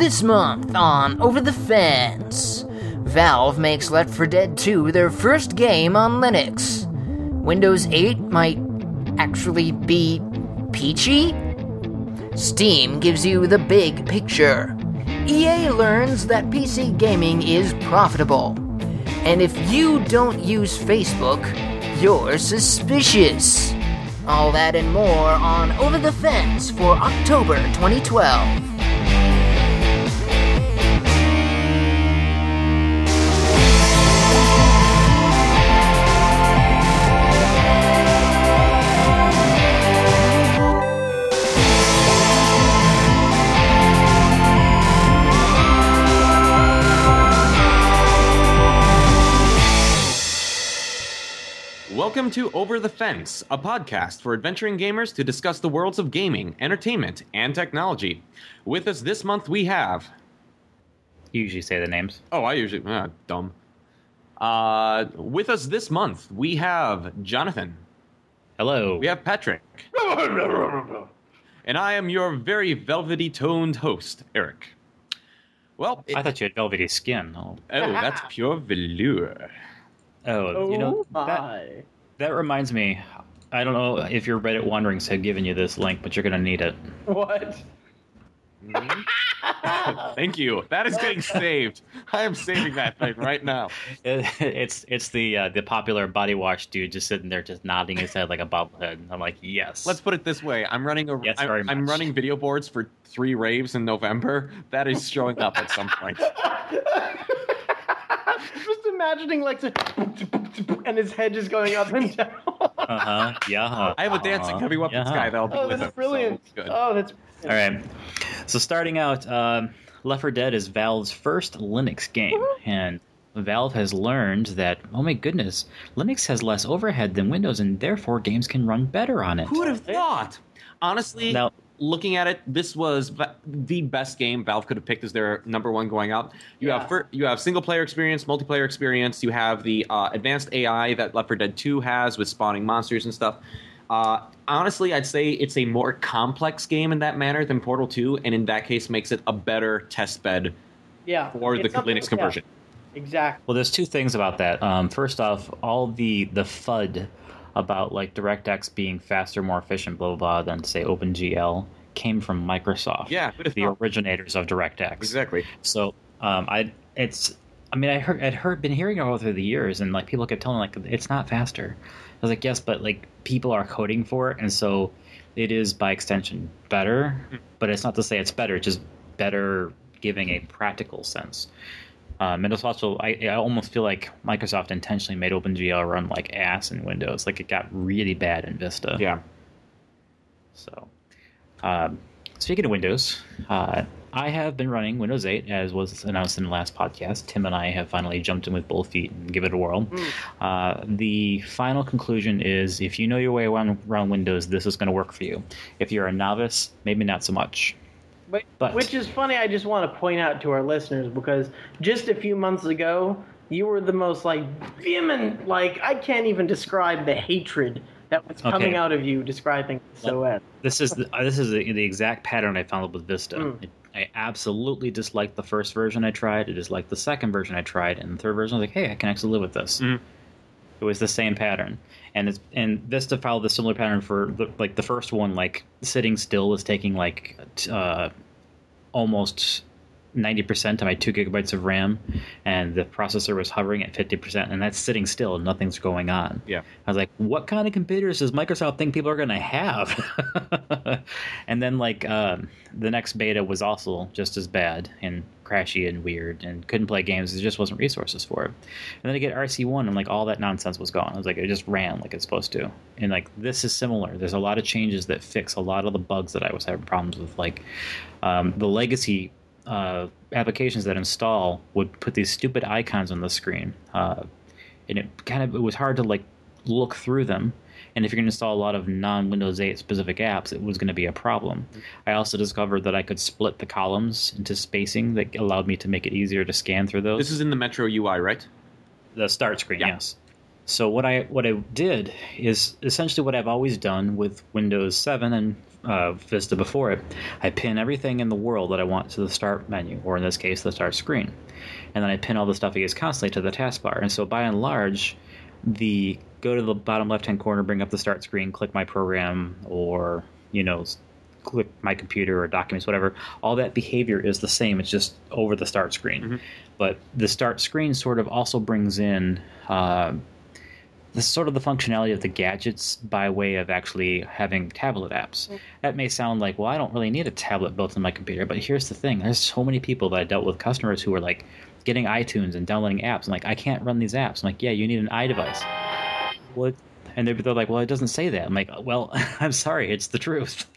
This month on Over the Fence, Valve makes Left 4 Dead 2 their first game on Linux. Windows 8 might actually be peachy? Steam gives you the big picture. EA learns that PC gaming is profitable. And if you don't use Facebook, you're suspicious. All that and more on Over the Fence for October 2012. Welcome to Over the Fence, a podcast for adventuring gamers to discuss the worlds of gaming, entertainment, and technology. With us this month we have... You usually say the names. Oh, I usually... dumb. With us this month we have Jonathan. Hello. We have Patrick. And I am your very velvety-toned host, Eric. Well... I thought you had velvety skin. Oh, that's pure velour. Oh, you know, that reminds me. I don't know if your Reddit wanderings have given you this link, but you're going to need it. What? Thank you. That is getting saved. I am saving that thing right now. It's the popular body wash dude just sitting there just nodding his head like a bobblehead. I'm like, yes. Let's put it this way. I'm running I'm running video boards for 3 raves in November. That is showing up at some point. Just imagining like and his head just going up and down. Yeah. I have a dancing heavy weapons guy that'll be with him. That's brilliant. So good. Oh, that's brilliant. All right. So starting out, Left 4 Dead is Valve's first Linux game, and Valve has learned that, oh my goodness, Linux has less overhead than Windows, and therefore games can run better on it. Who would have thought? Honestly, Now, looking at it, this was the best game Valve could have picked as their number one going out. You have single player experience, multiplayer experience. You have the advanced AI that Left 4 Dead 2 has with spawning monsters and stuff. Honestly, I'd say it's a more complex game in that manner than Portal 2, and in that case makes it a better test bed for the Linux conversion. Yeah, exactly. well, there's two things about that. First off, all the FUD about like DirectX being faster, more efficient, blah, blah, blah, than, say, OpenGL came from Microsoft. Yeah, the originators of DirectX. Exactly. So I'd been hearing it all through the years, and like people kept telling me, like, it's not faster. I was like, yes, but like people are coding for it, and so it is by extension better. But it's not to say it's better; it's just better, giving a practical sense. And it's also, I almost feel like Microsoft intentionally made OpenGL run like ass in Windows. Like, it got really bad in Vista. Yeah. So, speaking of Windows, I have been running Windows 8, as was announced in the last podcast. Tim and I have finally jumped in with both feet and give it a whirl. The final conclusion is, if you know your way around Windows, this is going to work for you. If you're a novice, maybe not so much. But Which is funny, I just want to point out to our listeners, because just a few months ago, you were the most like vehement, like I can't even describe the hatred that was coming out of you describing OS. This is the exact pattern I found with Vista. I absolutely disliked the first version I tried. I disliked the second version I tried, and the third version I was like, hey, I can actually live with this. It was the same pattern, and Vista followed the similar pattern for the first one. Like, sitting still was taking like almost 90% of my 2 gigabytes of RAM, and the processor was hovering at 50%, and that's sitting still, nothing's going on. Yeah, I was like, what kind of computers does Microsoft think people are going to have? And then the next beta was also just as bad and crashy and weird, and couldn't play games. There just wasn't resources for it. And then I get RC1, and like all that nonsense was gone. I was like, it just ran like it's supposed to. And like, this is similar. There's a lot of changes that fix a lot of the bugs that I was having problems with. Like the legacy applications that install would put these stupid icons on the screen, and it was hard to like look through them. And if you're going to install a lot of non-Windows 8 specific apps, it was going to be a problem. I also discovered that I could split the columns into spacing that allowed me to make it easier to scan through those. This is in the Metro UI, right? The start screen, yes. So what I did is essentially what I've always done with Windows 7 and Vista before it. I pin everything in the world that I want to the start menu, or in this case, the start screen. And then I pin all the stuff I use constantly to the taskbar. And so by and large, go to the bottom left-hand corner, bring up the start screen, click my program, or, click my computer or documents, whatever. All that behavior is the same. It's just over the start screen. Mm-hmm. But the start screen sort of also brings in the sort of the functionality of the gadgets by way of actually having tablet apps. Mm-hmm. That may sound like, well, I don't really need a tablet built in my computer. But here's the thing. There's so many people that I dealt with, customers who are like getting iTunes and downloading apps. I'm like, I can't run these apps. I'm like, yeah, you need an iDevice. What? And they're like, well, it doesn't say that. I'm like, well, I'm sorry, it's the truth.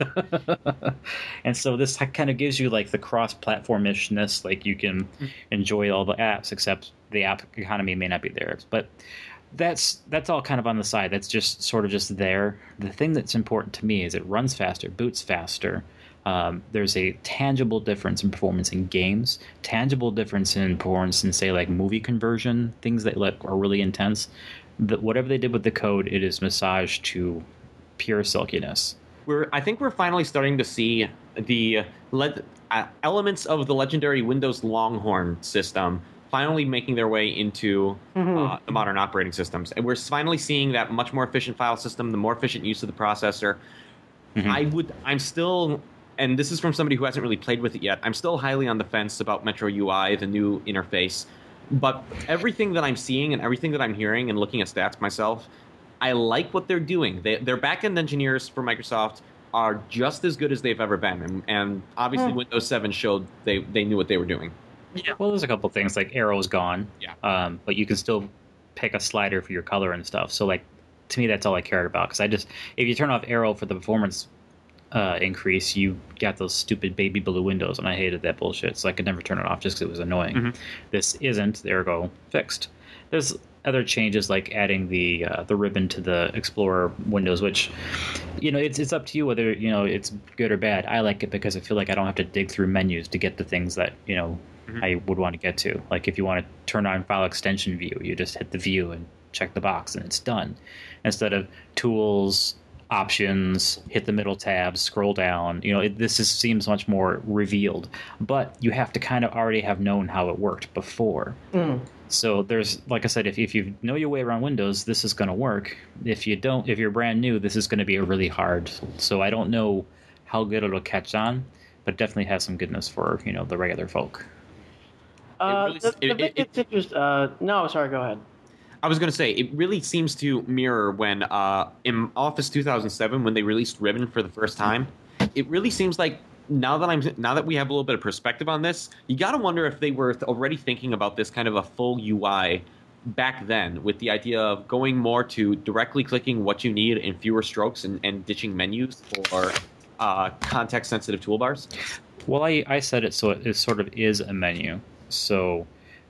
And so this kind of gives you like the cross-platform-ishness, like you can enjoy all the apps, except the app economy may not be there. But that's all kind of on the side. That's just sort of just there. The thing that's important to me is it runs faster, boots faster. There's a tangible difference in performance in games, tangible difference in performance in, say, like movie conversion, things that are really intense. Whatever they did with the code, it is massaged to pure silkiness. I think we're finally starting to see the elements of the legendary Windows Longhorn system finally making their way into the modern operating systems. And we're finally seeing that much more efficient file system, the more efficient use of the processor. Mm-hmm. I'm still, and this is from somebody who hasn't really played with it yet, I'm still highly on the fence about Metro UI, the new interface. But everything that I'm seeing and everything that I'm hearing and looking at stats myself, I like what they're doing. Their back-end engineers for Microsoft are just as good as they've ever been. And obviously Windows 7 showed they knew what they were doing. Yeah. Well, there's a couple things, like Arrow's gone. Yeah. But you can still pick a slider for your color and stuff. So, like, to me, that's all I cared about. Because if you turn off Arrow for the performance increase, you got those stupid baby blue windows, and I hated that bullshit, so I could never turn it off just because it was annoying. Mm-hmm. This isn't, ergo, fixed. There's other changes like adding the ribbon to the Explorer windows, which, it's up to you whether, it's good or bad. I like it because I feel like I don't have to dig through menus to get the things that, I would want to get to. Like if you want to turn on file extension view, you just hit the view and check the box and it's done. Instead of tools, options, hit the middle tab, scroll down. Seems much more revealed, but you have to kind of already have known how it worked before. So there's, like I said, if you know your way around Windows, this is going to work. If you don't, if you're brand new, this is going to be really hard. So I don't know how good it'll catch on, but it definitely has some goodness for the regular folk. No, sorry, go ahead. I was going to say, it really seems to mirror when, in Office 2007, when they released Ribbon for the first time, it really seems like now that we have a little bit of perspective on this, you got to wonder if they were already thinking about this kind of a full UI back then, with the idea of going more to directly clicking what you need in fewer strokes and ditching menus for context-sensitive toolbars. Well, I said it so it sort of is a menu. So...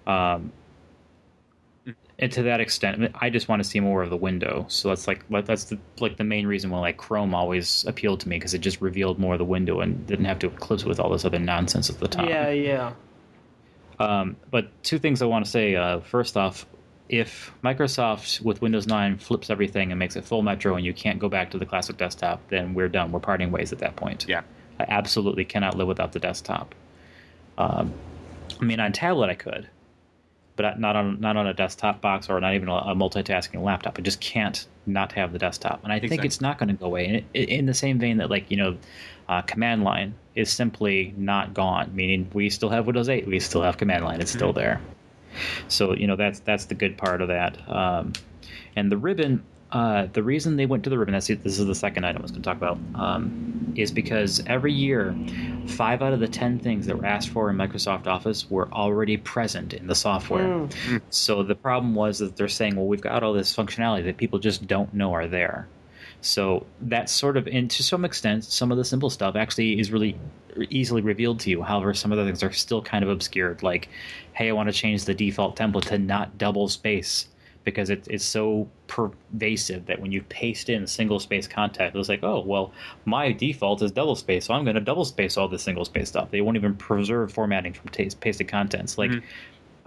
and to that extent, I just want to see more of the window. So that's the main reason why Chrome always appealed to me, because it just revealed more of the window and didn't have to eclipse with all this other nonsense at the top. Yeah. But two things I want to say. First off, if Microsoft with Windows 9 flips everything and makes it full Metro and you can't go back to the classic desktop, then we're done. We're parting ways at that point. Yeah. I absolutely cannot live without the desktop. On tablet I could, but not on a desktop box or not even a multitasking laptop. I just can't not have the desktop. And I think it's not going to go away. And in the same vein that, command line is simply not gone, meaning we still have Windows 8. We still have command line. It's still there. So, that's the good part of that. And the ribbon, the reason they went to the ribbon, this is the second item I was going to talk about, is because every year, 5 out of the 10 things that were asked for in Microsoft Office were already present in the software. So the problem was that they're saying, well, we've got all this functionality that people just don't know are there. So that's sort of, and to some extent, some of the simple stuff actually is really easily revealed to you. However, some of the things are still kind of obscured, like, hey, I want to change the default template to not double space, because it's so pervasive that when you paste in single space content, it's like, oh, well, my default is double space, so I'm going to double space all the single space stuff. They won't even preserve formatting from pasted contents. Like,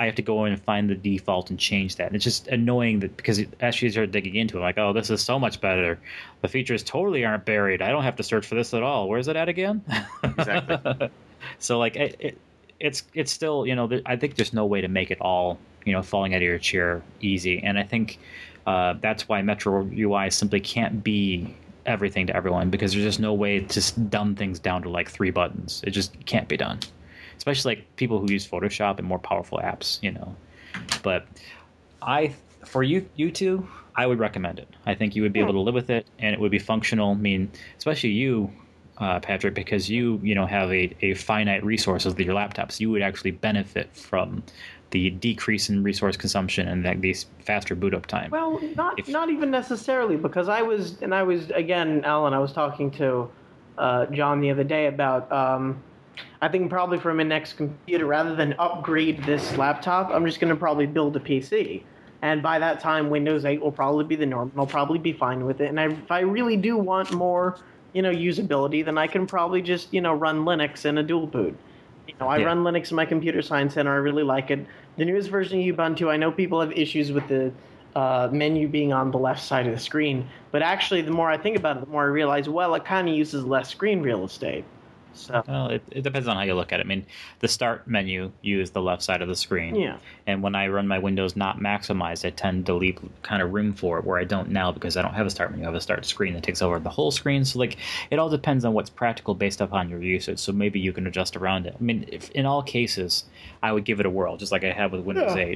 I have to go in and find the default and change that. And it's just annoying that because as you start digging into it, like, oh, this is so much better. The features totally aren't buried. I don't have to search for this at all. Where's it at again? Exactly. So like it's still, I think there's no way to make it all, falling out of your chair easy. And I think that's why Metro UI simply can't be everything to everyone, because there's just no way to just dumb things down to like 3 buttons. It just can't be done. Especially like people who use Photoshop and more powerful apps, But for you two, I would recommend it. I think you would be able to live with it, and it would be functional. I mean, especially you, Patrick, because you have a finite resources with your laptops. You would actually benefit from the decrease in resource consumption and these faster boot up time. Well, not even necessarily, because I was again, Alan, I was talking to John the other day about I think probably for my next computer, rather than upgrade this laptop, I'm just going to probably build a PC. And by that time, Windows 8 will probably be the norm, and I'll probably be fine with it. And if I really do want more, usability, then I can probably just, run Linux in a dual boot. I run Linux in my computer science center. I really like it. The newest version of Ubuntu, I know people have issues with the menu being on the left side of the screen. But actually, the more I think about it, the more I realize, well, it kind of uses less screen real estate. So. Well, it depends on how you look at it. I mean, the start menu uses the left side of the screen. Yeah. And when I run my Windows not maximized, I tend to leave kind of room for it, where I don't now because I don't have a start menu. I have a start screen that takes over the whole screen. So, like, it all depends on what's practical based upon your usage. So maybe you can adjust around it. I mean, in all cases, I would give it a whirl, just like I have with Windows 8.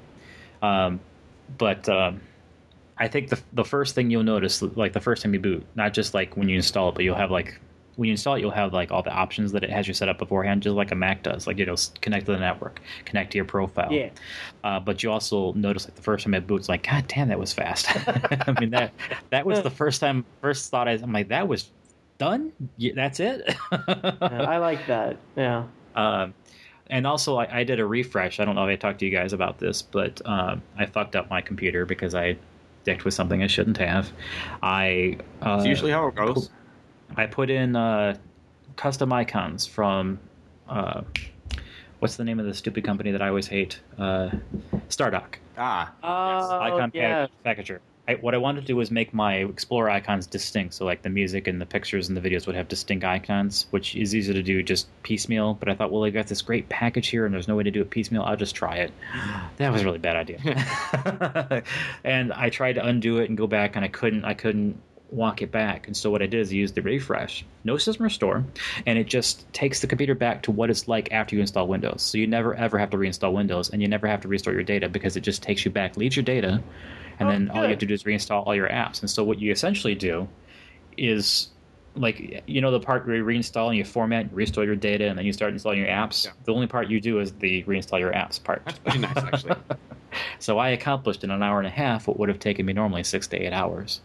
But I think the first thing you'll notice, like the first time you boot, not just like when you install it, but you'll have like, when you install it, you'll have like all the options that it has you set up beforehand, just like a Mac does. Like, connect to the network, connect to your profile. Yeah. But you also notice, like, the first time it boots, like, God damn, that was fast. I mean, that was the first thought. I'm like, that was done. Yeah, that's it. I like that. Yeah. And also, I did a refresh. I don't know if I talked to you guys about this, but I fucked up my computer because I dicked with something I shouldn't have. It's usually how it goes. I put in custom icons from what's the name of the stupid company that I always hate? Stardock. Icon packager. What I wanted to do was make my Explorer icons distinct, so like the music and the pictures and the videos would have distinct icons, which is easy to do just piecemeal. But I thought, well, I got this great package here, and there's no way to do it piecemeal. I'll just try it. That was a really bad idea. And I tried to undo it and go back, and I couldn't walk it back. And so what I did is I used the refresh, no system restore, and it just takes the computer back to what it's like after you install Windows. So you never ever have to reinstall Windows, and you never have to restore your data, because it just takes you back, leaves your data, and then all you have to do is reinstall all your apps. And so what you essentially do is, like, the part where you reinstall and you format, restore your data, and then you start installing your apps. Yeah. The only part you do is the reinstall your apps part. That's pretty nice, actually. So I accomplished in an hour and a half what would have taken me normally 6 to 8 hours.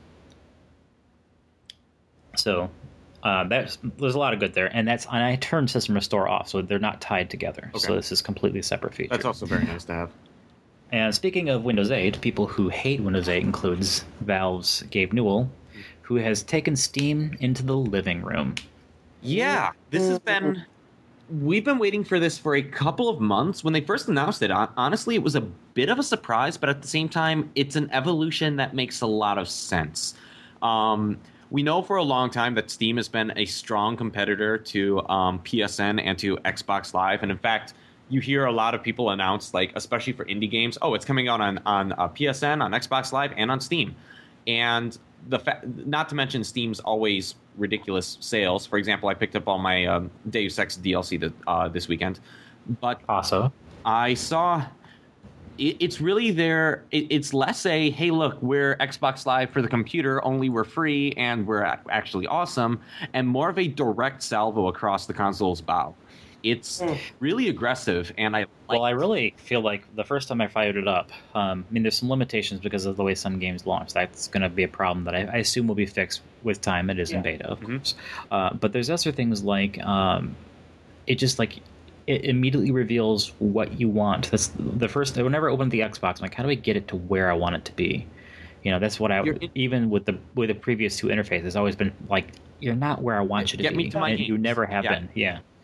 So there's a lot of good there, and I turned System Restore off, so they're not tied together. Okay. So this is completely separate feature. That's also very nice to have. And speaking of Windows 8, people who hate Windows 8 includes Valve's Gabe Newell, who has taken Steam into the living room. Yeah, this has been... We've been waiting for this for a couple of months. When they first announced it, honestly, it was a bit of a surprise, but at the same time, it's an evolution that makes a lot of sense. We know for a long time that Steam has been a strong competitor to PSN and to Xbox Live. And in fact, you hear a lot of people announce, like, especially for indie games, it's coming out on PSN, on Xbox Live, and on Steam. And not to mention Steam's always ridiculous sales. For example, I picked up all my Deus Ex DLC this weekend. But also, I saw... It's really there. It's less a, hey, look, we're Xbox Live for the computer, only we're free and we're actually awesome, and more of a direct salvo across the console's bow. It's really aggressive, and I really feel like the first time I fired it up, there's some limitations because of the way some games launch. That's going to be a problem that I assume will be fixed with time. It is in beta, of course. But there's other things like it just like... It immediately reveals what you want. That's the first. Whenever I open the Xbox, I'm like, how do I get it to where I want it to be? That's what even with the previous two interfaces, it's always been like, you're not where I want you to be. Get me to my games. You never have been. Yeah.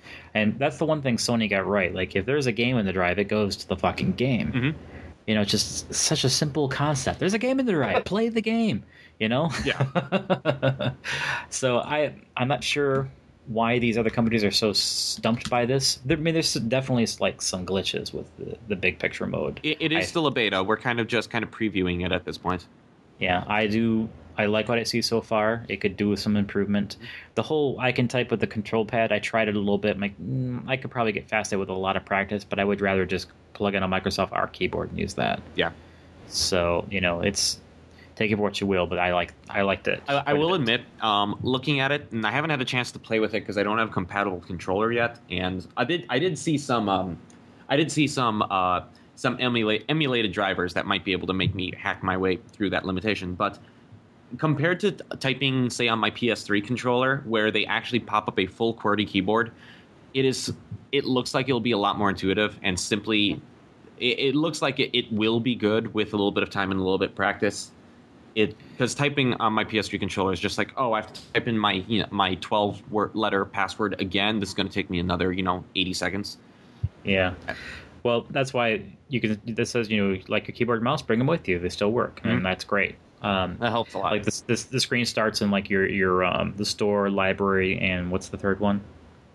And that's the one thing Sony got right. Like, if there's a game in the drive, it goes to the fucking game. Mm-hmm. You know, it's just such a simple concept. There's a game in the drive. Play the game. You know? Yeah. So I'm not sure why these other companies are so stumped by this. There's definitely like some glitches with the big picture mode. It is still a beta. We're kind of previewing it at this point. Yeah, I like what I see so far. It could do with some improvement. The whole I can type with the control pad, I tried it a little bit. I'm like, I could probably get past it with a lot of practice, but I would rather just plug in a Microsoft Arc keyboard and use that. Yeah. So, it's take it for what you will, but I liked it. I will admit, looking at it, and I haven't had a chance to play with it because I don't have a compatible controller yet. And I did see some emulated drivers that might be able to make me hack my way through that limitation. But compared to typing, say, on my PS3 controller, where they actually pop up a full QWERTY keyboard, it looks like it'll be a lot more intuitive and simply. It looks like it will be good with a little bit of time and a little bit of practice. Because typing on my PS3 controller is just like, oh, I have to type in my 12-letter password again. This is going to take me another 80 seconds. Yeah. Well, that's why this says, like your keyboard and mouse, bring them with you. They still work, and that's great. That helps a lot. Like the screen starts in like your the store, library, and what's the third one?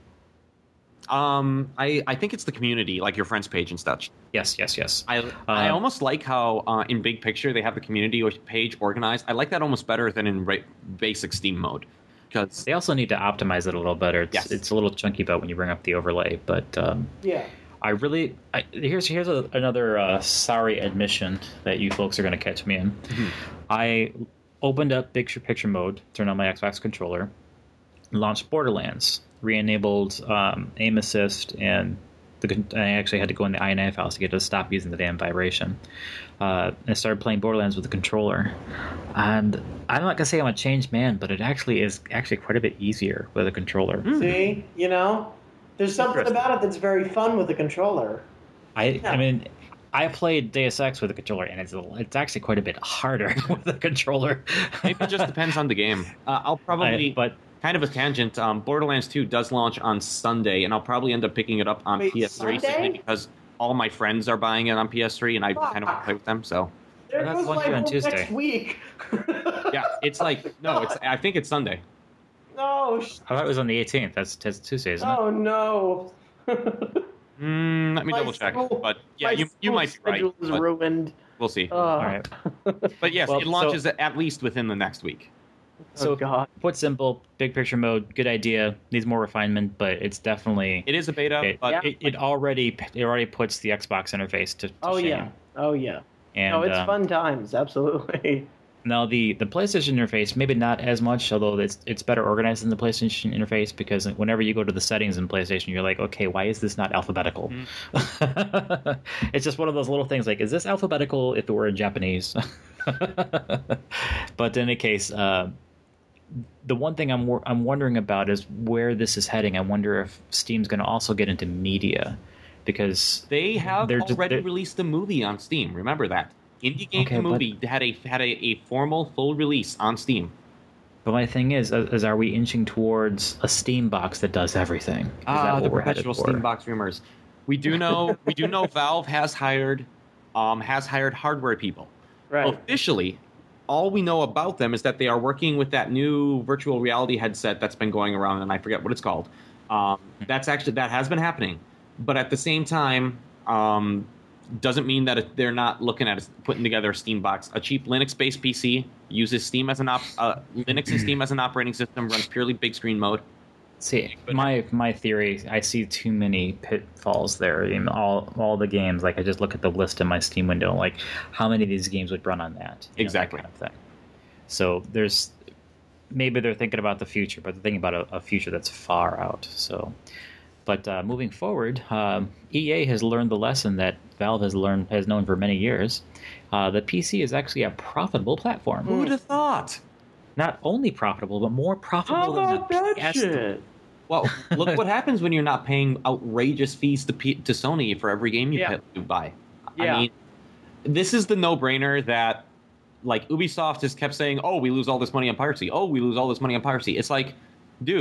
I think it's the community, like your friends page and such. Yes. I almost like how in Big Picture they have the community page organized. I like that almost better than in basic Steam mode, because they also need to optimize it a little better. It's a little chunky about when you bring up the overlay, but yeah. Here's another sorry admission that you folks are going to catch me in. Mm-hmm. I opened up Big Picture mode, turned on my Xbox controller, launched Borderlands, re-enabled aim assist, and I actually had to go in the INI files to get to stop using the damn vibration. And I started playing Borderlands with the controller. And I'm not going to say I'm a changed man, but it actually is quite a bit easier with a controller. See? There's something about it that's very fun with the controller. I mean, I played Deus Ex with a controller, and it's actually quite a bit harder with a controller. Maybe it just depends on the game. I'll probably... Kind of a tangent. Borderlands 2 does launch on Sunday, and I'll probably end up picking it up on PS3 simply because all my friends are buying it on PS3, and I kind of want to play with them. So there goes my on Tuesday. next week. Yeah, I think it's Sunday. No. I thought it was on the 18th. That's Tuesday, isn't it? Oh no. Let me double check. But yeah, you might be right. Is ruined. We'll see. All right. But yes, it launches at least within the next week. So, put simple, Big Picture mode, good idea. Needs more refinement, but it's definitely... It is a beta, but it already puts the Xbox interface to shame. Oh, yeah. And, it's fun times, absolutely. Now, the PlayStation interface, maybe not as much, although it's better organized than the PlayStation interface, because whenever you go to the settings in PlayStation, you're like, okay, why is this not alphabetical? Mm. It's just one of those little things, like, is this alphabetical if it were in Japanese? But in any case... the one thing I'm wondering about is where this is heading. I wonder if Steam's going to also get into media, because they have already released the movie on Steam. Remember that Indie Game the movie had a formal full release on Steam. But my thing is are we inching towards a Steam box that does everything? Is that what the we're headed perpetual for? Steam box rumors. We do know Valve has hired hardware people. Right. Officially. All we know about them is that they are working with that new virtual reality headset that's been going around, and I forget what it's called. That has been happening, but at the same time, doesn't mean that they're not looking at putting together a Steam box. A cheap Linux-based PC uses Steam as Linux and Steam as an operating system, runs purely big screen mode. See, my theory, I see too many pitfalls there in all the games. Like, I just look at the list in my Steam window, like, how many of these games would run on that? Exactly. That kind of thing. So maybe they're thinking about the future, but they're thinking about a future that's far out. So, but moving forward, EA has learned the lesson that Valve has known for many years. The PC is actually a profitable platform. Who'd have thought? Not only profitable, but more profitable than the PS3. Well, look what happens when you're not paying outrageous fees to Sony for every game you buy. Yeah. I mean, this is the no-brainer that, like, Ubisoft just kept saying, oh, we lose all this money on piracy. Oh, we lose all this money on piracy. It's like, dude,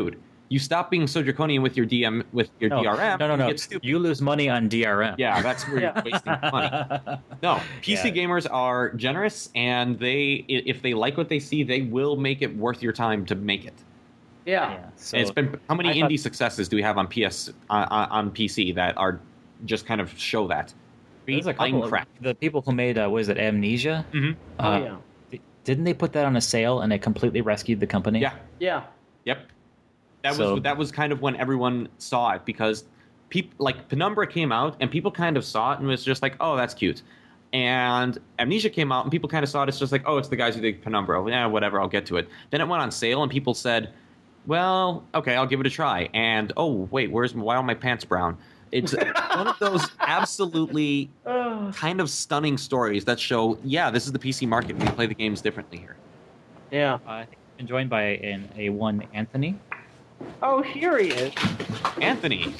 you stop being so draconian with your DRM. No. You get stupid. You lose money on DRM. Yeah, that's where you're wasting money. No, PC gamers are generous, and if they like what they see, they will make it worth your time to make it. Yeah. So it's been how many indie successes do we have on on PC that are just kind of show that? There's a couple of the people who made Amnesia. Mm-hmm. Didn't they put that on a sale and it completely rescued the company? Yeah. Yep. That was kind of when everyone saw it, because people like Penumbra came out and people kind of saw it and was just like, oh, that's cute. And Amnesia came out and people kind of saw it. It's just like, oh, it's the guys who did Penumbra. Yeah, whatever, I'll get to it. Then it went on sale and people said, well, okay, I'll give it a try. And oh, wait, why are my pants brown? It's one of those absolutely kind of stunning stories that show, this is the PC market. We play the games differently here. Yeah. I think I'm joined by a one Anthony. Oh, here he is. Anthony.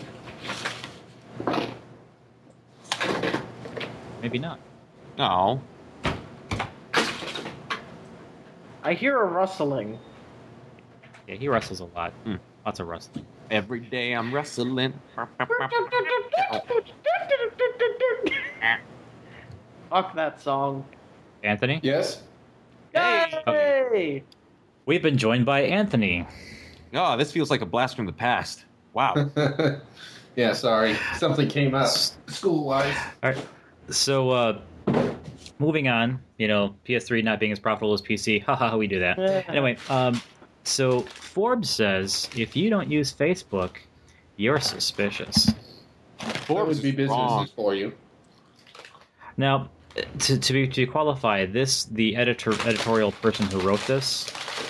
Maybe not. No. I hear a rustling. Yeah, he wrestles a lot. Lots of wrestling. Every day I'm wrestling. Fuck that song. Anthony? Yes? Hey! We've been joined by Anthony. Oh, this feels like a blast from the past. Wow. Yeah, sorry. Something came up school-wise. All right. So, moving on, PS3 not being as profitable as PC. Haha, we do that. Anyway, so Forbes says if you don't use Facebook, you're suspicious. That would be businesses for you. Now, to qualify this, the editorial person who wrote this,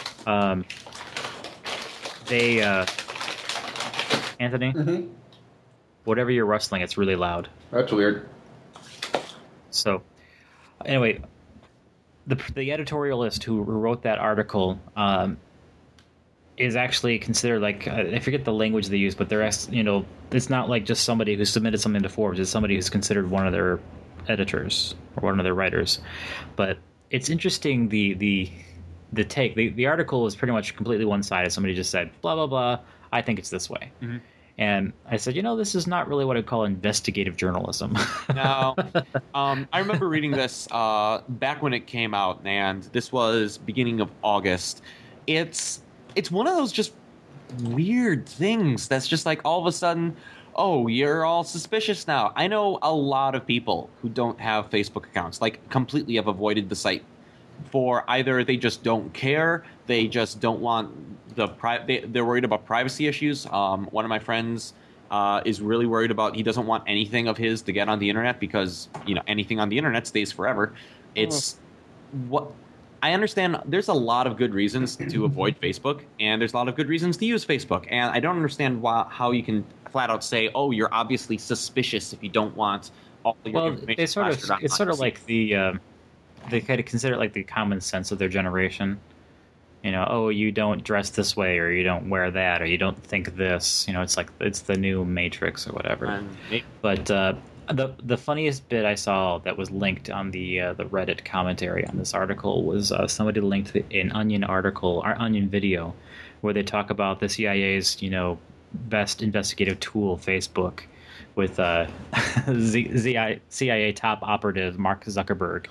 they Anthony, whatever you're rustling, it's really loud. That's weird. So, anyway, the editorialist who wrote that article is actually considered like I forget the language they use, but they're it's not like just somebody who submitted something to Forbes. It's somebody who's considered one of their editors or one of their writers. But it's interesting the take. The article is pretty much completely one-sided. Somebody just said blah blah blah. I think it's this way. Mm-hmm. And I said, this is not really what I'd call investigative journalism. No. I remember reading this back when it came out, and this was beginning of August. It's one of those just weird things that's just like all of a sudden, oh, you're all suspicious now. I know a lot of people who don't have Facebook accounts, like completely have avoided the site for either they just don't care, they just don't want they're worried about privacy issues. One of my friends is really worried about, he doesn't want anything of his to get on the internet because, anything on the internet stays forever. It's what I understand. There's a lot of good reasons to avoid Facebook, and there's a lot of good reasons to use Facebook. And I don't understand how you can flat out say, oh, you're obviously suspicious if you don't want all your information. It's sort of like they kind of consider it like the common sense of their generation. Oh, you don't dress this way, or you don't wear that, or you don't think this. It's like it's the new Matrix or whatever. But the funniest bit I saw that was linked on the Reddit commentary on this article was somebody linked an Onion article or Onion video where they talk about the CIA's best investigative tool, Facebook, with CIA top operative Mark Zuckerberg.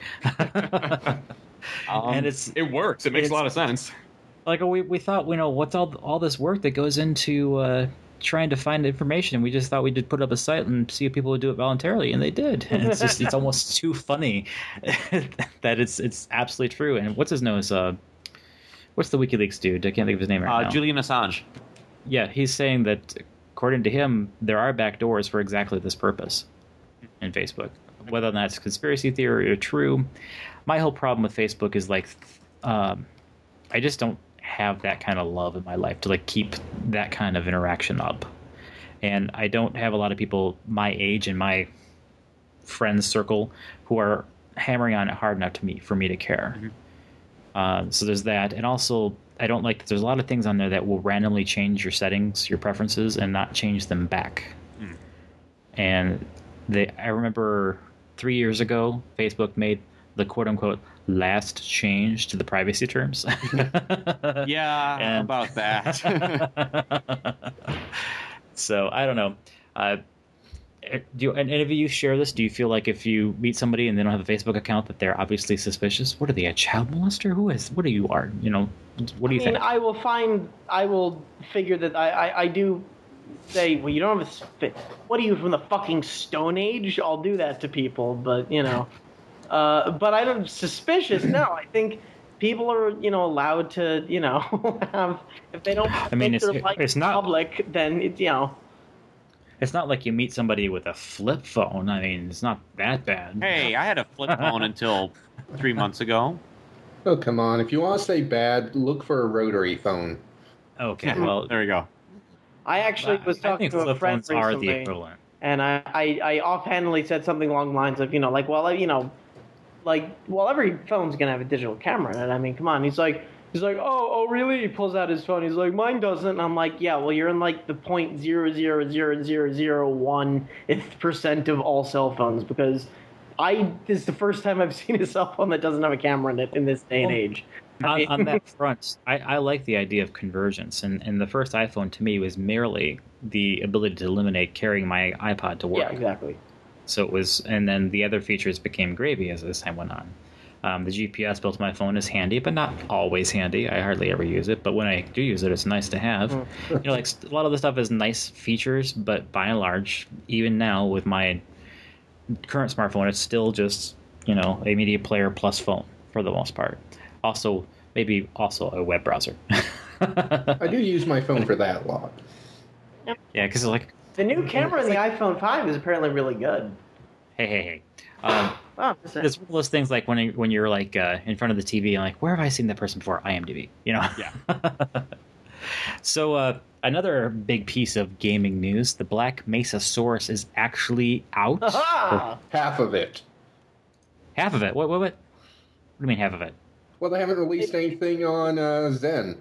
And it works. It makes a lot of sense. Like we thought, what's all this work that goes into trying to find information? We just thought we'd put up a site and see if people would do it voluntarily, and they did. And it's almost too funny that it's absolutely true. And what's his nose? What's the WikiLeaks dude? I can't think of his name right now. Julian Assange. Yeah, he's saying that according to him, there are back doors for exactly this purpose in Facebook. Whether or not it's conspiracy theory or true, my whole problem with Facebook is like, I just don't have that kind of love in my life to like keep that kind of interaction up. And I don't have a lot of people my age in my friends circle who are hammering on it hard enough for me to care. Mm-hmm. So there's that. And also, I don't like that there's a lot of things on there that will randomly change your settings, your preferences, and not change them back. And I remember 3 years ago, Facebook made the quote-unquote last change to the privacy terms. Yeah, about that. So I don't know. Do any of you share this? Do you feel like if you meet somebody and they don't have a Facebook account that they're obviously suspicious? What are they, a child molester? What are you are? You know, what do you think? I will figure that I do say, well, you don't have what are you, from the fucking Stone Age? I'll do that to people, but but I don't suspicious. No, I think people are, allowed to, have, if they don't think it's not public, then it's, It's not like you meet somebody with a flip phone. I mean, it's not that bad. Hey, I had a flip phone until 3 months ago. Oh, come on. If you want to say bad, look for a rotary phone. Okay, well, there you go. I actually was talking to a friend recently, are the equivalent. And I offhandedly said something along the lines of, every phone's gonna have a digital camera in it. I mean, come on. He's like, oh, really? He pulls out his phone. He's like, mine doesn't. And I'm like, yeah, well, you're in like the 0.00001% of all cell phones, because this is the first time I've seen a cell phone that doesn't have a camera in it in this day and age. On that front, I like the idea of convergence, and the first iPhone to me was merely the ability to eliminate carrying my iPod to work. Yeah, exactly. So it was, and then the other features became gravy as time went on. The GPS built to my phone is handy, but not always handy. I hardly ever use it, but when I do use it, it's nice to have. Like a lot of the stuff is nice features, but by and large, even now with my current smartphone, it's still just a media player plus phone for the most part. Also, maybe also a web browser. I do use my phone for that a lot. Yeah, because like the new camera in the iPhone 5 is apparently really good. Hey. It's one of those things like when you're like in front of the TV, and like, where have I seen that person before? IMDb, Yeah. So another big piece of gaming news: the Black Mesa Source is actually out. Half of it. Half of it. What? What do you mean half of it? Well, they haven't released anything on Zen.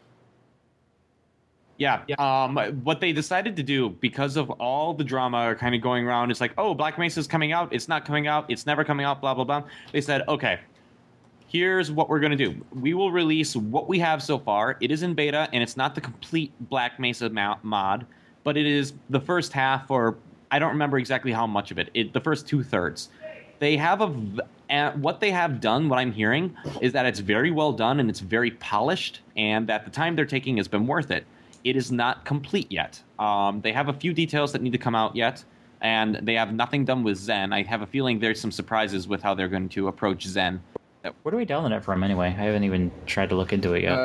Yeah. What they decided to do, because of all the drama kind of going around, it's like, oh, Black Mesa's coming out. It's not coming out. It's never coming out, blah, blah, blah. They said, okay, here's what we're going to do. We will release what we have so far. It is in beta, and it's not the complete Black Mesa mod, but it is the first half, or I don't remember exactly how much of it, the first 2/3. They have what they have done, what I'm hearing, is that it's very well done, and it's very polished, and that the time they're taking has been worth it. It is not complete yet. They have a few details that need to come out yet, and they have nothing done with Zen. I have a feeling there's some surprises with how they're going to approach Zen. Where do we download it from anyway? I haven't even tried to look into it yet.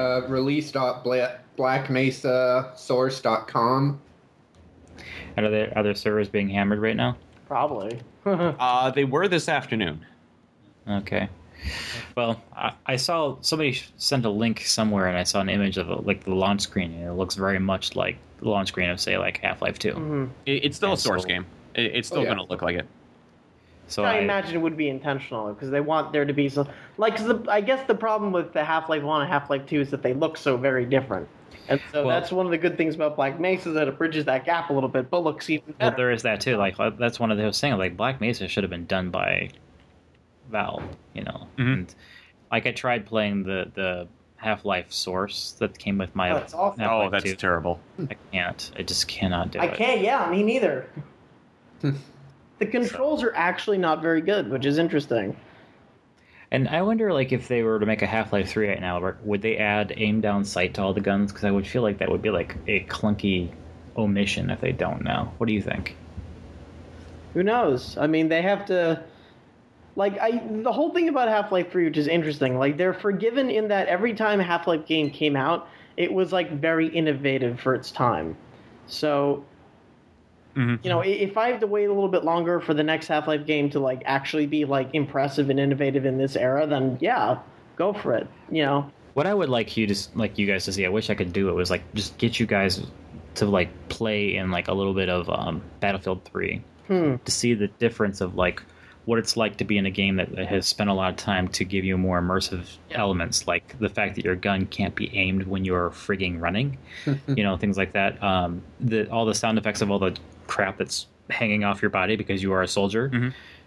Release.blackmesasource.com. Are there servers being hammered right now? Probably. They were this afternoon. Okay. Well, I saw somebody sent a link somewhere, and I saw an image of the launch screen, and it looks very much like the launch screen of, say, like Half-Life 2. Mm-hmm. It's still a Source game. It's still going to look like it. So I imagine it would be intentional, because they want there to be some... I guess the problem with the Half-Life 1 and Half-Life 2 is that they look so very different. And so that's one of the good things about Black Mesa, that it bridges that gap a little bit, but looks even better. Well, there is that too. Like, that's one of those things. Like, Black Mesa should have been done by Valve, Mm-hmm. And like, I tried playing the Half-Life Source that came with my that's awful. Half-Life that's 2. terrible. I can't. I just cannot do it. I can't, yeah, me neither. The controls are actually not very good, which is interesting. And I wonder, like, if they were to make a Half-Life 3 right now, would they add aim-down sight to all the guns? Because I would feel like that would be, like, a clunky omission if they don't now. What do you think? Who knows? I mean, they have to... the whole thing about Half-Life 3, which is interesting, like, they're forgiven in that every time a Half-Life game came out, it was, like, very innovative for its time. So... Mm-hmm. If I have to wait a little bit longer for the next Half-Life game to, like, actually be, like, impressive and innovative in this era, then, yeah, go for it, What I would like you guys to see, I wish I could do it, was, like, just get you guys to, like, play in, like, a little bit of Battlefield 3 to see the difference of, like, what it's like to be in a game that has spent a lot of time to give you more immersive elements, like the fact that your gun can't be aimed when you're frigging running, things like that. All the sound effects of all the crap that's hanging off your body because you are a soldier. Mm-hmm.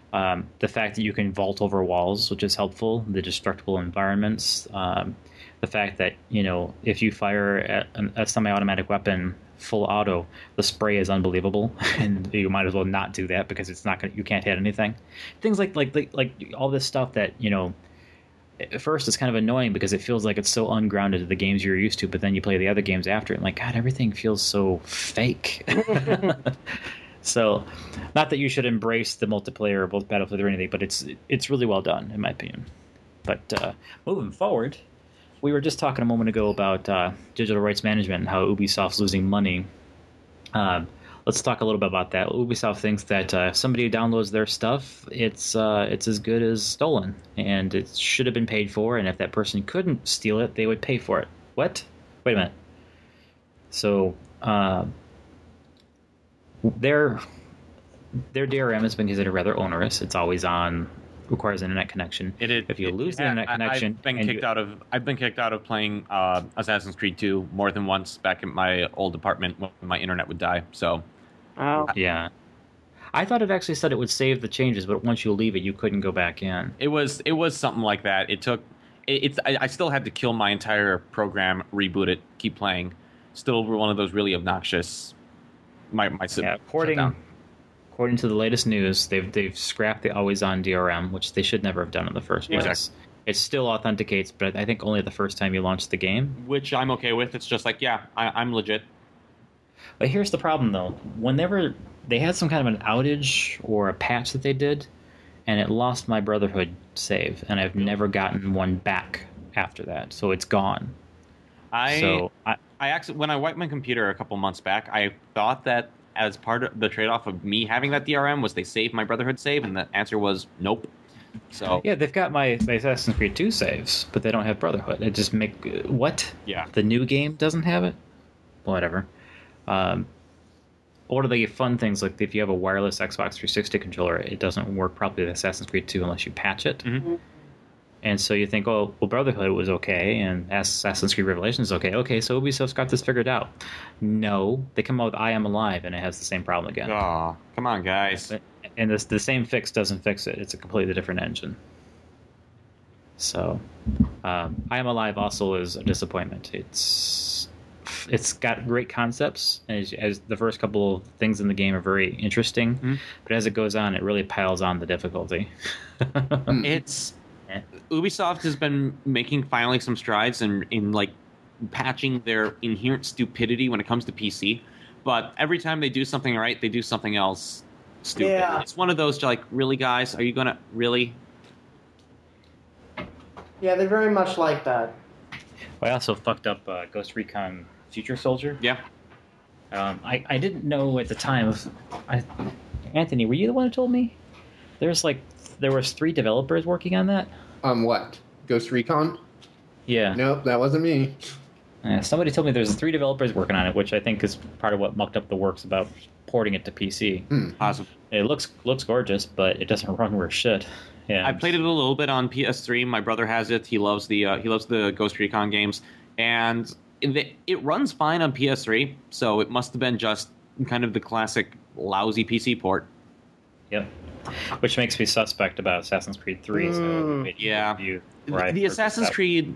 The fact that you can vault over walls, which is helpful. The destructible environments. The fact that, if you fire at a semi-automatic weapon full auto, the spray is unbelievable, and you might as well not do that because it's not you can't hit anything. Things like all this stuff that, at first it's kind of annoying because it feels like it's so ungrounded to the games you're used to, but then you play the other games after it, and God, everything feels so fake. So, not that you should embrace the multiplayer of both Battlefield or anything, but it's really well done, in my opinion. But moving forward, we were just talking a moment ago about digital rights management and how Ubisoft's losing money. Let's talk a little bit about that. Ubisoft thinks that if somebody downloads their stuff, it's as good as stolen, and it should have been paid for, and if that person couldn't steal it, they would pay for it. What? Wait a minute. So, their DRM has been considered rather onerous. It's always on, requires an internet connection. If you lose the internet connection, I've been kicked out of playing Assassin's Creed 2 more than once back in my old apartment when my internet would die. So, yeah, I thought it actually said it would save the changes, but once you leave it, you couldn't go back in. It was something like that. I still had to kill my entire program, reboot it, keep playing. Still one of those really obnoxious. According to the latest news, they've scrapped the always-on DRM, which they should never have done in the first place. Exactly. It still authenticates, but I think only the first time you launch the game. Which I'm okay with. It's just I'm legit. But here's the problem, though. Whenever they had some kind of an outage or a patch that they did, and it lost my Brotherhood save, and I've never gotten one back after that, so it's gone. I actually, when I wiped my computer a couple months back, I thought that as part of the trade-off of me having that DRM was they saved my Brotherhood save, and the answer was nope. So yeah, they've got my Assassin's Creed 2 saves, but they don't have Brotherhood. It just what? Yeah, the new game doesn't have it. Whatever. One of the fun things, like if you have a wireless Xbox 360 controller, it doesn't work properly with Assassin's Creed 2 unless you patch it. Mm-hmm. And so you think, well, Brotherhood was okay, and Assassin's Creed Revelations is okay. Okay, so Ubisoft's got this figured out. No, they come out with I Am Alive, and it has the same problem again. Oh, come on, guys. And the same fix doesn't fix it. It's a completely different engine. So, I Am Alive also is a disappointment. It's got great concepts, and as the first couple of things in the game are very interesting, but as it goes on, it really piles on the difficulty. Ubisoft has been making finally some strides in patching their inherent stupidity when it comes to PC, but every time they do something right, they do something else stupid. Yeah. It's one of those really, guys, are you gonna really? Yeah, they're very much like that. I also fucked up Ghost Recon Future Soldier. Yeah. I didn't know at the time. Anthony, were you the one who told me? There was 3 developers working on that. What? Ghost Recon? Yeah. Nope, that wasn't me. Somebody told me there's 3 developers working on it, which I think is part of what mucked up the works about porting it to PC. Awesome. It looks gorgeous, but it doesn't run worth shit. Yeah. I played it a little bit on PS3. My brother has it. He loves the Ghost Recon games, and it runs fine on PS3. So it must have been just kind of the classic lousy PC port. Yep. Which makes me suspect about Assassin's Creed 3. So yeah. The Assassin's Creed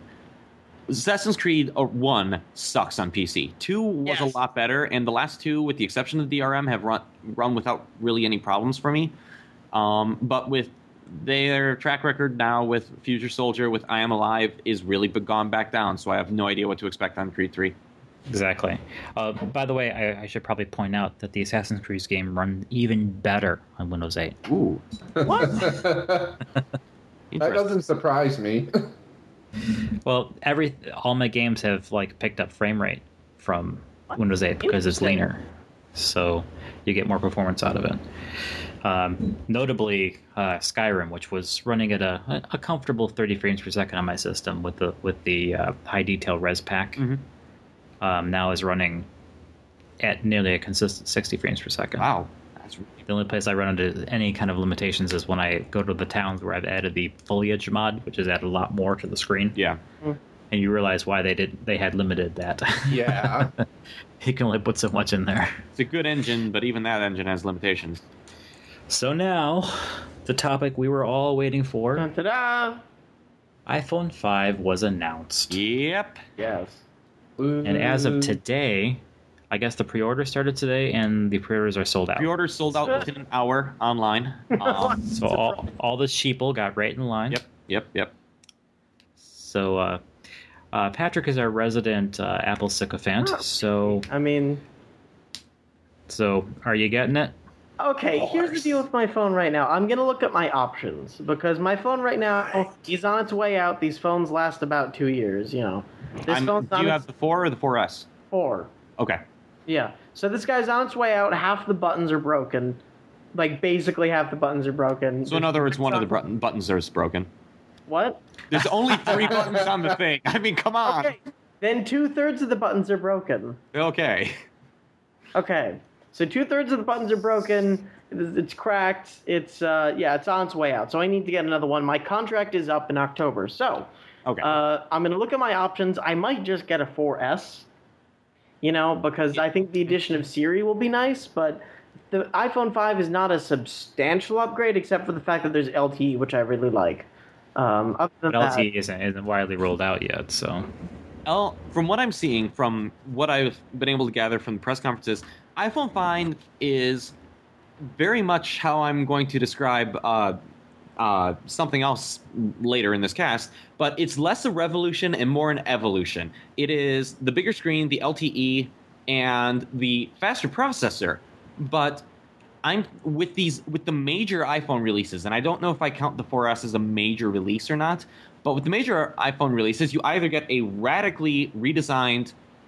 1 sucks on PC. 2 was a lot better, and the last 2, with the exception of DRM, have run without really any problems for me. But with their track record now with Future Soldier, with I Am Alive, is really gone back down, so I have no idea what to expect on Creed 3. Exactly. By the way, I should probably point out that the Assassin's Creed game runs even better on Windows 8. Ooh. What? That doesn't surprise me. Well, all my games have picked up frame rate from Windows 8 because it's leaner, so you get more performance out of it. Notably, Skyrim, which was running at a comfortable 30 frames per second on my system with the high detail res pack. Now is running at nearly a consistent 60 frames per second. Wow. The only place I run into any kind of limitations is when I go to the towns where I've added the foliage mod, which has added a lot more to the screen. Yeah. And you realize why they had limited that. Yeah. You can only put so much in there. It's a good engine, but even that engine has limitations. So now, the topic we were all waiting for. Ta-da! iPhone 5 was announced. Yep. Yes. And as of today, I guess the pre-order started today, and the pre-orders are sold out. Pre-orders sold out within an hour online. So all the sheeple got right in line. Yep. So Patrick is our resident Apple sycophant. So are you getting it? Okay, here's the deal with my phone right now. I'm going to look at my options, because my phone right now is on its way out. These phones last about 2 years, you know. This phone's do you have the 4 or the 4S? 4. Okay. Yeah. So this guy's on its way out. Half the buttons are broken. Like, basically half the buttons are broken. So in other words, one of the buttons is broken. What? There's only 3 buttons on the thing. I mean, come on. Okay. Then 2/3 of the buttons are broken. Okay. Okay. So 2/3 of the buttons are broken. It's cracked. It's on its way out. So I need to get another one. My contract is up in October. So Okay. I'm going to look at my options. I might just get a 4S, you know, because I think the addition of Siri will be nice. But the iPhone 5 is not a substantial upgrade, except for the fact that there's LTE, which I really like. Other than But that, LTE isn't widely rolled out yet, so... From what I'm seeing, from what I've been able to gather from the press conferences, iPhone 5 is very much how I'm going to describe something else later in this cast, but it's less a revolution and more an evolution. It is the bigger screen, the LTE, and the faster processor. But I'm with the major iPhone releases, and I don't know if I count the 4S as a major release or not, but with the major iPhone releases, you either get a radically redesigned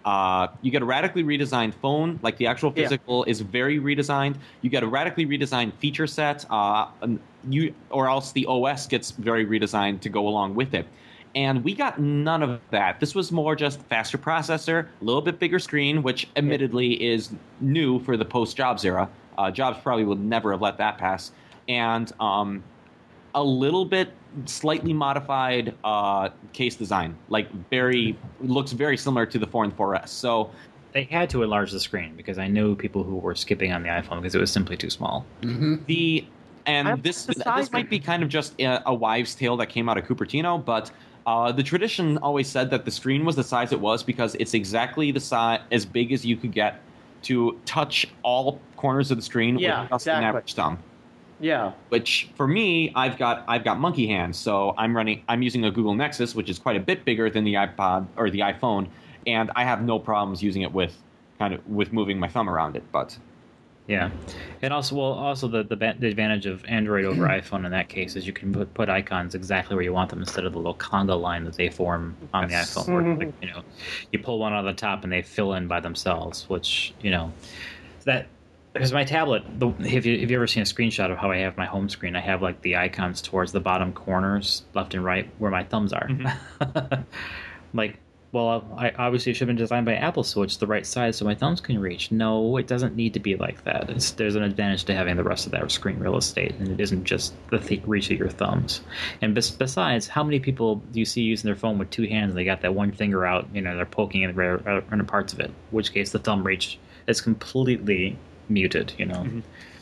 phone, like the actual physical is very redesigned. You get a radically redesigned feature set, or else the OS gets very redesigned to go along with it. And we got none of that. This was more just faster processor, a little bit bigger screen, which admittedly is new for the post-Jobs era. Jobs probably would never have let that pass. And a little bit slightly modified case design, looks very similar to the 4 and 4S. So they had to enlarge the screen because I knew people who were skipping on the iPhone because it was simply too small. Mm-hmm. This might be kind of just a wives' tale that came out of Cupertino, but the tradition always said that the screen was the size it was because it's exactly the size as big as you could get to touch all corners of the screen with just an average thumb. Yeah. Which for me, I've got monkey hands, so I'm using a Google Nexus, which is quite a bit bigger than the iPod or the iPhone, and I have no problems using it with moving my thumb around it. But yeah, and also the advantage of Android over iPhone in that case is you can put icons exactly where you want them instead of the little conga line that they form on the iPhone. Where, you pull one on the top and they fill in by themselves, which that. Because my tablet, have you ever seen a screenshot of how I have my home screen? I have like the icons towards the bottom corners, left and right, where my thumbs are. Mm-hmm. I obviously it should have been designed by Apple, so it's the right size so my thumbs can reach. No, it doesn't need to be like that. There's an advantage to having the rest of that screen real estate, and it isn't just the reach of your thumbs. And besides, how many people do you see using their phone with 2 hands and they got that one finger out, they're poking in random parts of it, in which case the thumb reach is completely muted, Mm-hmm.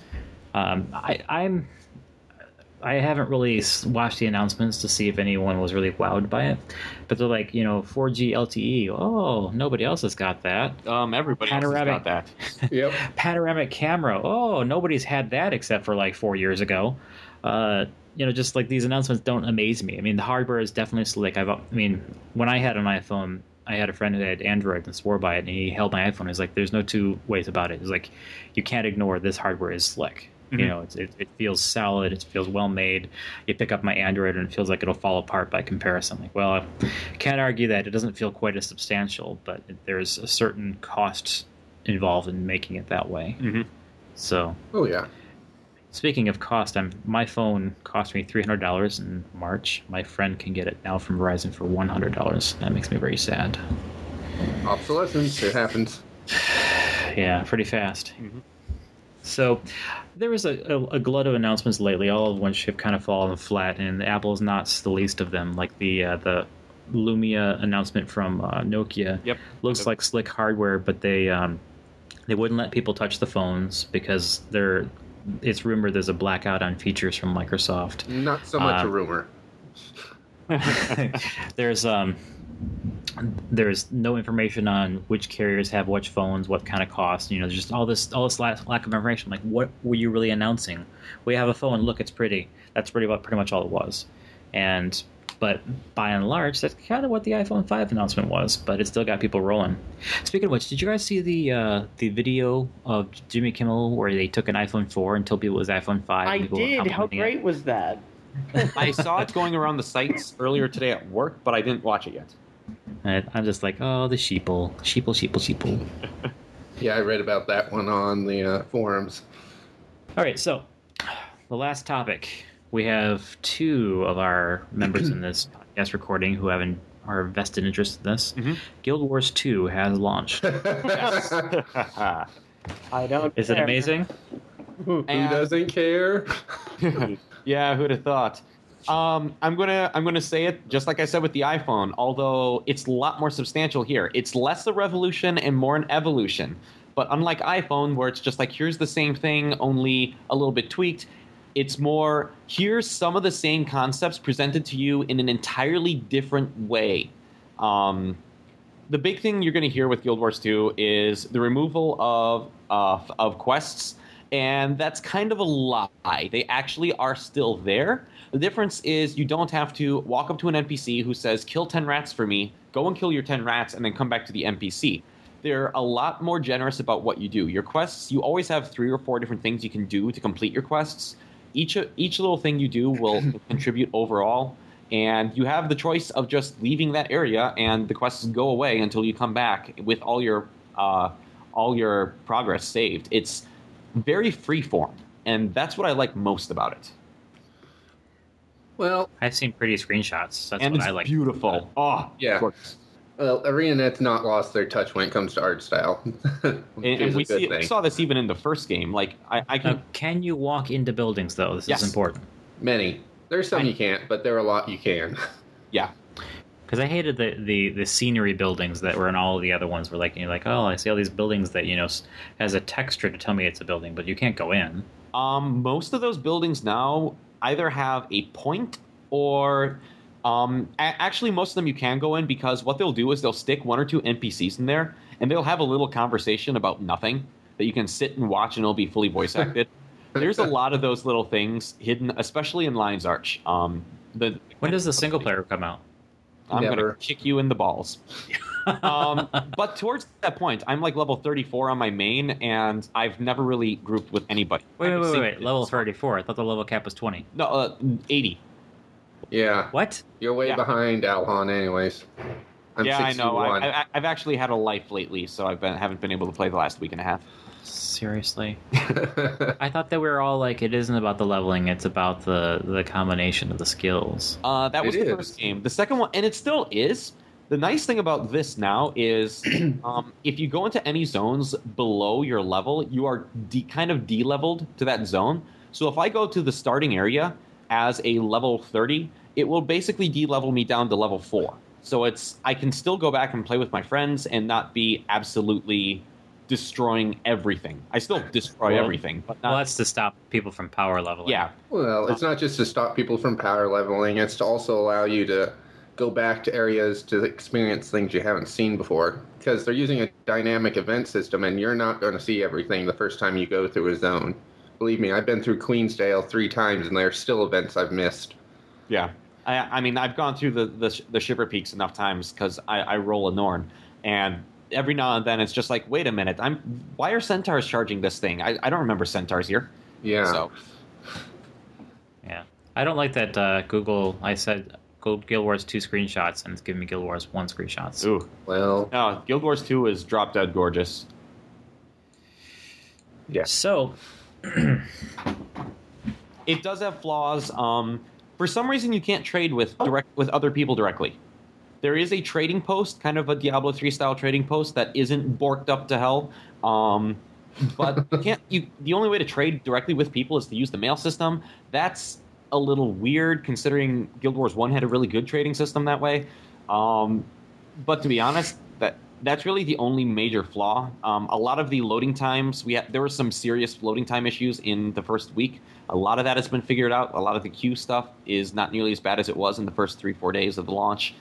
I haven't really watched the announcements to see if anyone was really wowed by it, but they're like, 4G LTE. Oh, nobody else has got that. Everybody else has got that. Yep. Panoramic camera. Oh, nobody's had that except for like 4 years ago. Just like these announcements don't amaze me. I mean, the hardware is definitely slick. When I had an iPhone, I had a friend who had Android and swore by it, and he held my iPhone. He's like, there's no two ways about it. He's like, you can't ignore this hardware is slick. Mm-hmm. It feels solid. It feels well made. You pick up my Android, and it feels like it'll fall apart by comparison. Like, well, I can't argue that it doesn't feel quite as substantial, but there's a certain cost involved in making it that way. Mm-hmm. So, oh yeah. Speaking of cost, my phone cost me $300 in March. My friend can get it now from Verizon for $100. That makes me very sad. Obsolescence, it happens. Yeah, pretty fast. Mm-hmm. So there was a glut of announcements lately, all of which have kind of fallen flat, and Apple's not the least of them. Like the Lumia announcement from Nokia. Yep. Looks like slick hardware, but they wouldn't let people touch the phones because they're it's rumored there's a blackout on features from Microsoft. Not so much a rumor. There's no information on which carriers have which phones, what kind of cost. There's just all this lack of information. Like, what were you really announcing? We have a phone. Look, it's pretty. That's pretty much all it was. But by and large, that's kind of what the iPhone 5 announcement was. But it still got people rolling. Speaking of which, did you guys see the video of Jimmy Kimmel where they took an iPhone 4 and told people it was iPhone 5? I did. How great was that? I saw it going around the sites earlier today at work, but I didn't watch it yet. And I'm just like, oh, the sheeple. Yeah, I read about that one on the forums. All right, so the last topic. We have two of our members in this podcast recording who are vested interest in this. Mm-hmm. Guild Wars 2 has launched. I don't. Is it amazing? Who doesn't care? Yeah, who'd have thought? I'm gonna say it just like I said with the iPhone, although it's a lot more substantial here. It's less a revolution and more an evolution. But unlike iPhone, where it's just like, here's the same thing, only a little bit tweaked, it's more, here's some of the same concepts presented to you in an entirely different way. The big thing you're going to hear with Guild Wars 2 is the removal of quests, and that's kind of a lie. They actually are still there. The difference is you don't have to walk up to an NPC who says, kill 10 rats for me, go and kill your 10 rats, and then come back to the NPC. They're a lot more generous about what you do. Your quests, you always have 3 or 4 different things you can do to complete your quests. Each little thing you do will contribute overall, and you have the choice of just leaving that area and the quests go away until you come back with all your progress saved. It's very freeform, and that's what I like most about it. Well, I've seen pretty screenshots. That's and what it's I like. beautiful. Oh, yeah. gorgeous. Well, ArenaNet's not lost their touch when it comes to art style. And we saw this even in the first game. Like, I can. Can you walk into buildings though? This Yes. is important. Many. There's some you can't, but there are a lot you can. Yeah. Because I hated the scenery buildings that were in all of the other ones. Were like, you're like, oh, I see all these buildings that has a texture to tell me it's a building, but you can't go in. Most of those buildings now either have a point or. Actually, most of them you can go in, because what they'll do is they'll stick 1 or 2 NPCs in there, and they'll have a little conversation about nothing that you can sit and watch, and it'll be fully voice acted. There's a lot of those little things hidden, especially in Lion's Arch. When does the single player come out? I'm going Never. to kick you in the balls. But towards that point, I'm like level 34 on my main, and I've never really grouped with anybody. Wait. Level 34. I thought the level cap was 20. No, 80. Yeah. What? You're way Yeah. behind Alhan anyways. I'm Yeah, 61. I know. I've actually had a life lately, so haven't been able to play the last week and a half. Seriously? I thought that we were all like, it isn't about the leveling, it's about the combination of the skills. That was It the is. first game. The second one, and it still is. The nice thing about this now is if you go into any zones below your level, you are kind of de-leveled to that zone. So if I go to the starting area as a level 30, it will basically de-level me down to level 4. So I can still go back and play with my friends and not be absolutely destroying everything. I still destroy everything, but not. Well, that's to stop people from power leveling. Yeah, Well, it's not just to stop people from power leveling, it's to also allow you to go back to areas to experience things you haven't seen before. Because they're using a dynamic event system, and you're not going to see everything the first time you go through a zone. Believe me, I've been through Queensdale 3 times, and there are still events I've missed. yeah. I mean, I've gone through the Shiver Peaks enough times because I roll a Norn, and every now and then it's just like, wait a minute, why are centaurs charging this thing? I don't remember centaurs here. Yeah. So Yeah. I don't like that Google, I said Guild Wars 2 screenshots, and it's giving me Guild Wars 1 screenshots. ooh, Well, no, Guild Wars 2 is drop dead gorgeous. yeah. So, It does have flaws. For some reason, you can't trade with other people directly. There is a trading post, kind of a Diablo 3 style trading post that isn't borked up to hell. But the only way to trade directly with people is to use the mail system. That's a little weird, considering Guild Wars 1 had a really good trading system that way. But to be honest, That's really the only major flaw. A lot of the loading times, there were some serious loading time issues in the first week. A lot of that has been figured out. A lot of the queue stuff is not nearly as bad as it was in the first 3-4 days of the launch.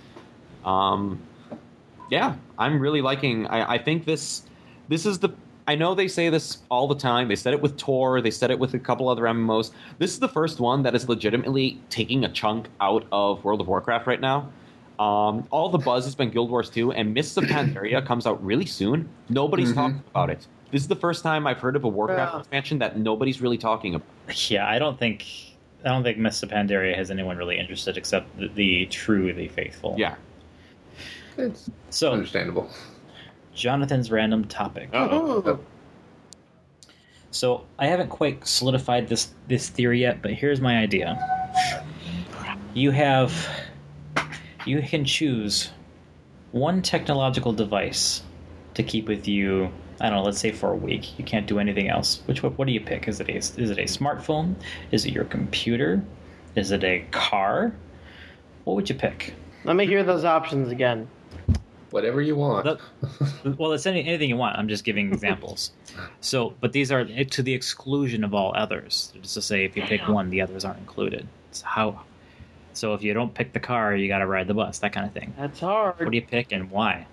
Yeah, I'm really liking. I think this is the. I know they say this all the time. They said it with Tor. They said it with a couple other MMOs. This is the first one that is legitimately taking a chunk out of World of Warcraft right now. All the buzz has been Guild Wars 2, and Mists of Pandaria comes out really soon. Nobody's talking about it. This is the first time I've heard of a Warcraft expansion that nobody's really talking about. Yeah, I don't think Mists of Pandaria has anyone really interested except the truly faithful. Yeah. It's So, understandable. Jonathan's random topic. Ooh. So I haven't quite solidified this theory yet, but here's my idea. You can choose one technological device to keep with you. I don't know. Let's say for a week, you can't do anything else. What do you pick? Is it a smartphone? Is it your computer? Is it a car? What would you pick? Let me hear those options again. Whatever you want. Well, it's anything you want. I'm just giving examples. So, but these are to the exclusion of all others. Just to say, if you pick one, the others aren't included. So if you don't pick the car, you got to ride the bus. That kind of thing. That's hard. What do you pick and why?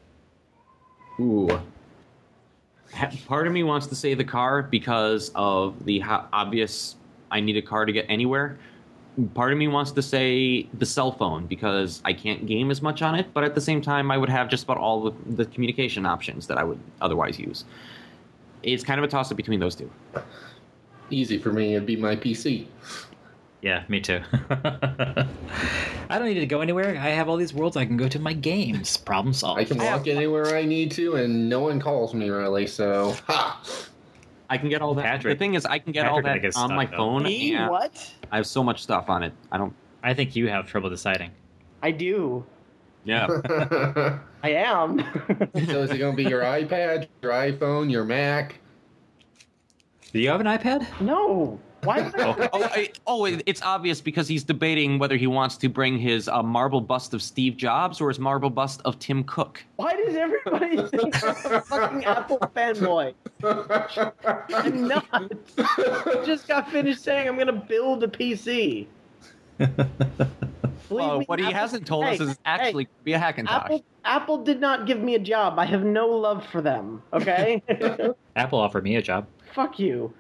Ooh. Part of me wants to say the car because of the obvious I need a car to get anywhere. Part of me wants to say the cell phone because I can't game as much on it, but at the same time I would have just about all the communication options that I would otherwise use. It's kind of a toss-up between those two. Easy for me, it'd be my PC. Yeah, me too. I don't need to go anywhere. I have all these worlds I can go to my games. Problem solved. I can walk anywhere I need to, and no one calls me really, so... Ha! I can get all that. Patrick- the thing is, I can get all Patrick that gets on stuck, my though. phone. Me? And What? I have so much stuff on it. I think you have trouble deciding. I do. Yeah. I am. So is it going to be your iPad, your iPhone, your Mac? Do you have an iPad? No. Why would I? It's obvious because he's debating whether he wants to bring his marble bust of Steve Jobs or his marble bust of Tim Cook. Why does everybody think I'm a fucking Apple fanboy? I'm not. I just got finished saying I'm going to build a PC. Well, what he hasn't told us is actually be a Hackintosh. Apple did not give me a job. I have no love for them, okay? Apple offered me a job. Fuck you.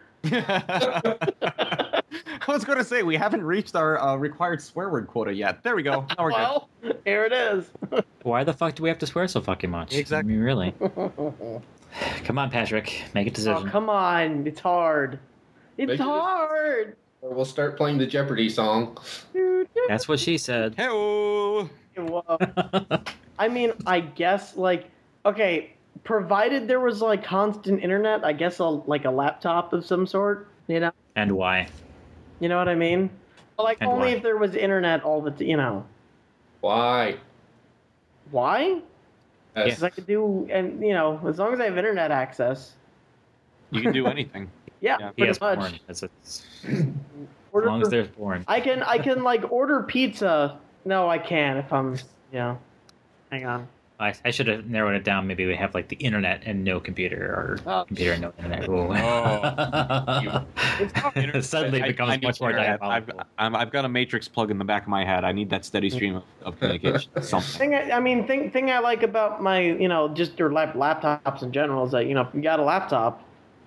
I was going to say, we haven't reached our required swear word quota yet. There we go. Now we're good. Well, here it is. Why the fuck do we have to swear so fucking much? Exactly. I mean, really. Come on, Patrick. Make a Oh, decision. come on. It's hard. It's Make it- hard. Or we'll start playing the Jeopardy song. That's what she said. Hey-oh. Well, I mean, I guess, like, okay, provided there was, like, constant internet, I guess, like, a laptop of some sort, you know? And why? You know what I mean? Like, And only why? if there was internet all the you know. Why? Why? Yes. Because I could do, and, you know, as long as I have internet access. You can do anything. Yeah, Yeah. He pretty has much. porn. As Order long as for- there's porn. I can, like, order pizza. No, I can't if I'm, hang on. I should have narrowed it down. Maybe we have like the internet and no computer, or Oh. computer and no internet. Ooh. It's hard. Suddenly I becomes need much more internet. diabolical. I've got a matrix plug in the back of my head. I need that steady stream of communication. Something. Thing I like about my, just your laptops in general is that, if you got a laptop,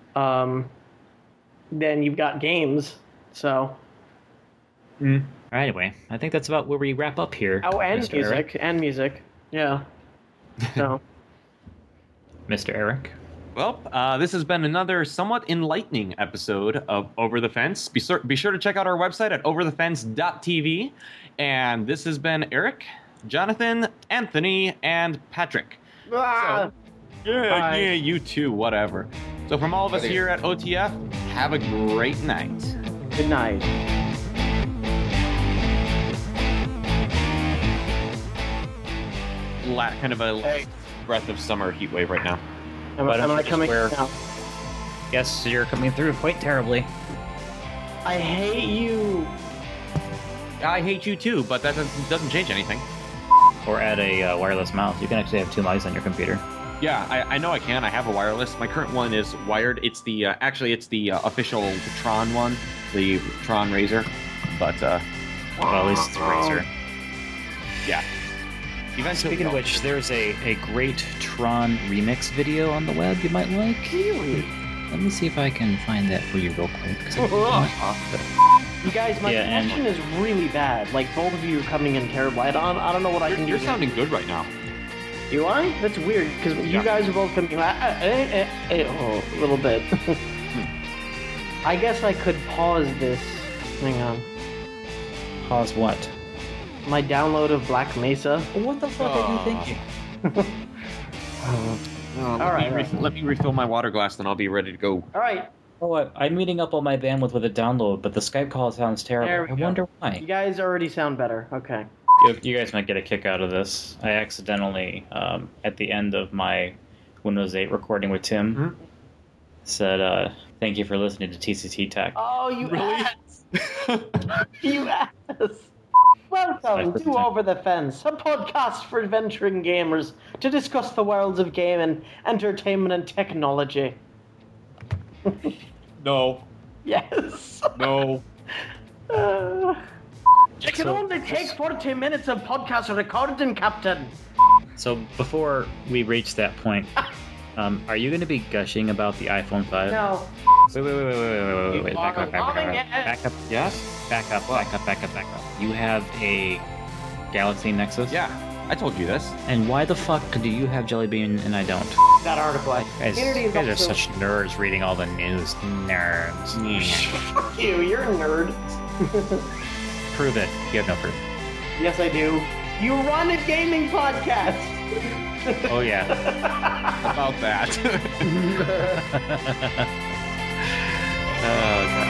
then you've got games. So, Anyway, I think that's about where we wrap up here. and Mr. music, Eric. yeah. So, Mr. Eric. Well, this has been another somewhat enlightening episode of Over the Fence. Be sure to check out our website at overthefence.tv. And this has been Eric, Jonathan, Anthony, and Patrick. ah, Bye. Yeah, you too, whatever. So from all of us here at OTF, have a great night. good night. Kind of a breath of summer heat wave right now. Am Why don't I you just coming wear- now? Yes, you're coming through quite terribly. I hate you. I hate you too, but that doesn't change anything. Or add a wireless mouse. You can actually have two mice on your computer. Yeah, I know I can. I have a wireless. My current one is wired. It's the official Tron one, the Tron Razr. But Well, at least it's a Razer. yeah. Eventually, Speaking of which, there's a great Tron remix video on the web you might like. Really? Let me see if I can find that for you real quick. 'Cause You guys, my Yeah, and- connection is really bad. Like, both of you are coming in terrible. I don't know what I can do. you're sounding good right now. Do I? That's weird, because you Yeah. guys are both coming... a little bit. I guess I could pause this. Hang on. Pause what? My download of Black Mesa. What the fuck are you thinking? Let me refill my water glass, then I'll be ready to go. All right, Oh, I'm meeting up all my bandwidth with a download, but the Skype call sounds There terrible. we I go. wonder you why. guys already sound better. Okay. You guys might get a kick out of this. I accidentally, at the end of my Windows 8 recording with Tim, said, thank you for listening to TCT Tech. Oh, you Really? ass! You ass! Welcome to Over the Fence, a podcast for adventuring gamers to discuss the worlds of game and entertainment and technology. No. Yes. No. It can only take 40 minutes of podcast recording, Captain. So before we reach that point, are you going to be gushing about the iPhone 5? No. Wait, back up. Yes? Back up. You have a Galaxy Nexus? Yeah. I told you this. And why the fuck do you have Jelly Bean and I don't? That article. Guys, Community you is guys are also- such nerds reading all the news. Nerds. Fuck you, you're a nerd. Prove it. You have no proof. Yes, I do. You run a gaming podcast. Oh, yeah. About that. Oh, God.